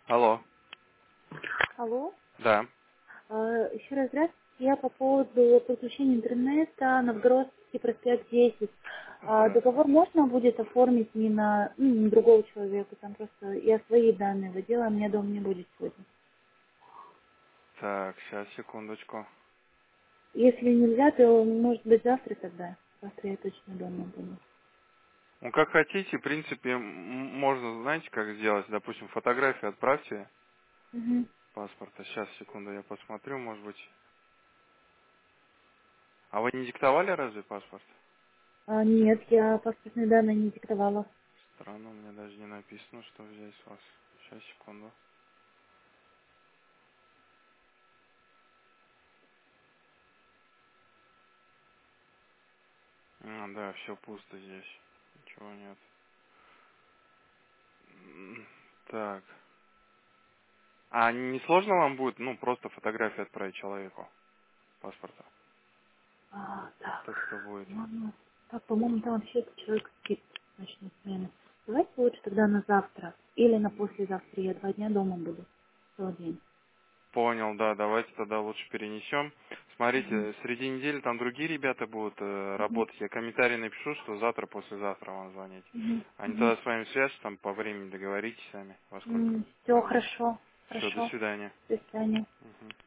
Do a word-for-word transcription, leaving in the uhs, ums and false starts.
Алло. Алло. Да. А, Еще раз здравствуйте. Я по поводу подключения интернета Новгородский проспект десять. А, Договор Здравствуйте. можно будет оформить не на, ну, не на другого человека, там просто я свои данные вводила, а меня дома не будет сегодня. Так, сейчас, секундочку. Если нельзя, то может быть завтра тогда. Завтра я точно дома буду. Ну, как хотите, в принципе, м- можно, знаете, как сделать? Допустим, фотографию отправьте Мгм. паспорта. Сейчас, секунду, я посмотрю, может быть. А вы не диктовали разве паспорт? А, нет, я паспортные данные не диктовала. Странно, у меня даже не написано, что взять с вас. Сейчас, секунду. А, да, все пусто здесь. Ничего нет. М, Так. А не сложно вам будет, ну, просто фотографию отправить человеку паспорта? А, Тот, так, кто будет. по-моему, так, по-моему, там вообще этот человек спит в ночной смене. Давайте лучше тогда на завтра или на послезавтра. Я два дня дома буду. Целый день. Понял, да, давайте тогда лучше перенесем. Мгм. Смотрите, среди недели там другие ребята будут э, Мгм. работать. Я комментарий напишу, что завтра, послезавтра вам звонить. Мгм. Они Мгм. тогда с вами свяжутся, там по времени договоритесь сами, во сколько Все получится. хорошо, Все, до хорошо. свидания. До свидания. Мгм.